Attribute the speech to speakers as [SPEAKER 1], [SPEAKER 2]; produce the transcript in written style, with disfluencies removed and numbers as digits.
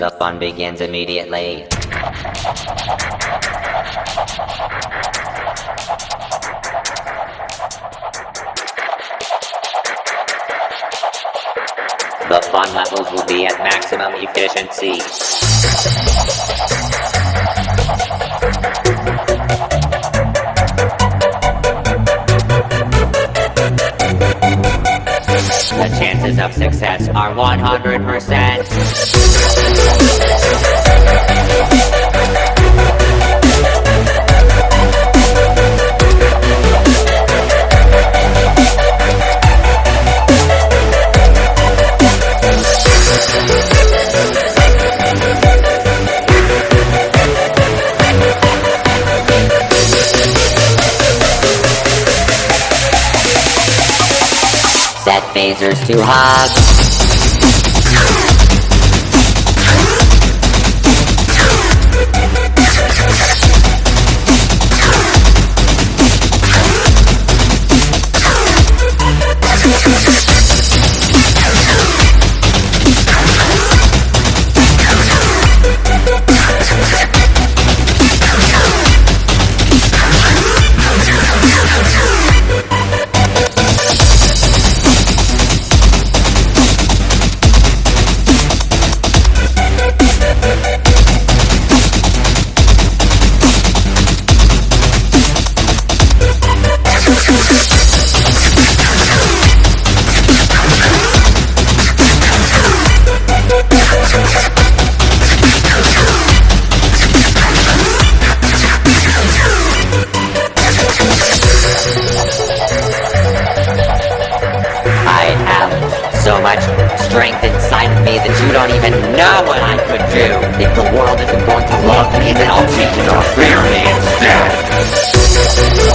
[SPEAKER 1] The fun begins immediately. The fun levels will be at maximum efficiency. The chances of success are 100%. Set phasers to hug. I have so much strength inside of me that you don't even know what I could do. If the world isn't going to love me, then I'll teach it to fear me instead.